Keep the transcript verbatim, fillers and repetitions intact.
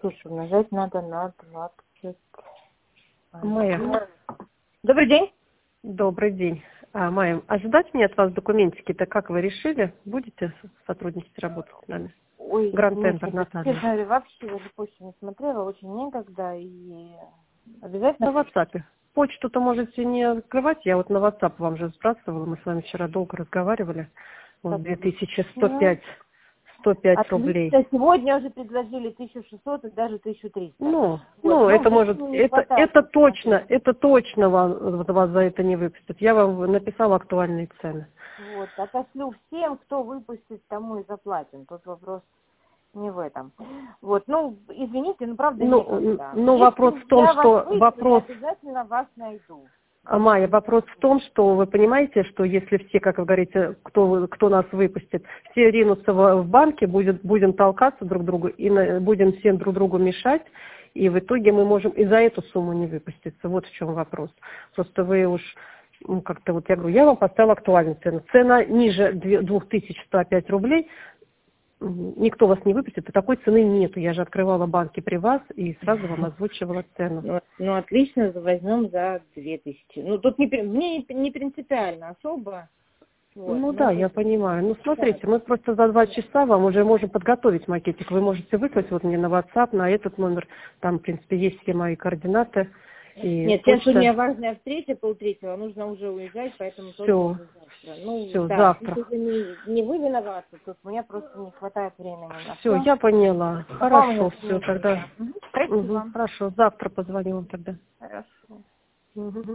Слушай, нажать надо на двадцать. Майя, Добрый день. добрый день. А, Майя, ожидать мне от вас документики-то как вы решили? Будете сотрудничать, работать с нами? Ой, Гранд нет, Тендер, честно Наталья. говоря, вообще даже почту не смотрела, очень некогда, и обязательно... На WhatsApp. Почту-то можете не открывать, я вот на WhatsApp вам же сбрасывала, мы с вами вчера долго разговаривали. Вот две тысячи сто пять, сто пять рублей. Отлично, сегодня уже предложили тысячу шестьсот и даже тысячу триста. Ну, Вот, ну, это ну, может, не это, хватает, это точно, смотрите. это точно вам, вас за это не выпустят. Я вам написала актуальные цены. Вот, отошлю всем, кто выпустит, тому и заплатим. Тут вопрос не в этом. Вот, ну, извините, но правда Ну, некогда. ну, вопрос в Если том, я вас что вышлю, я вопрос, обязательно вас найду. а, Майя, вопрос в том, что вы понимаете, что если все, как вы говорите, кто, кто нас выпустит, все ринутся в, в банке, будет, будем толкаться друг к другу и на, будем всем друг другу мешать, и в итоге мы можем и за эту сумму не выпуститься. Вот в чем вопрос. Просто вы уж, ну, как-то вот я говорю, я вам поставила актуальную цену. Цена ниже две тысячи сто пять рублей, никто вас не выпустит, и такой цены нету. Я же открывала банки при вас и сразу вам озвучивала цену. Ну, ну, отлично, возьмем за две тысячи. Ну, тут не, при- мне не принципиально особо. Вот, Ну да, ну, я понимаю. Ну смотрите, да. мы просто за два часа вам уже можем подготовить макетик. Вы можете выслать вот мне на WhatsApp, на этот номер. Там, в принципе, есть все мои координаты. И Нет, сейчас у почта. меня важная встреча полтретьего, нужно уже уезжать, поэтому только Все, уже завтра. Ну, все, да, завтра. если не, не вы виноваты, тут у меня просто не хватает времени на Все, все. я поняла. Пока у меня Хорошо, все, нет, тогда. да. Мгм. Угу, Спасибо. хорошо, завтра позвоню вам тогда. Хорошо. Угу.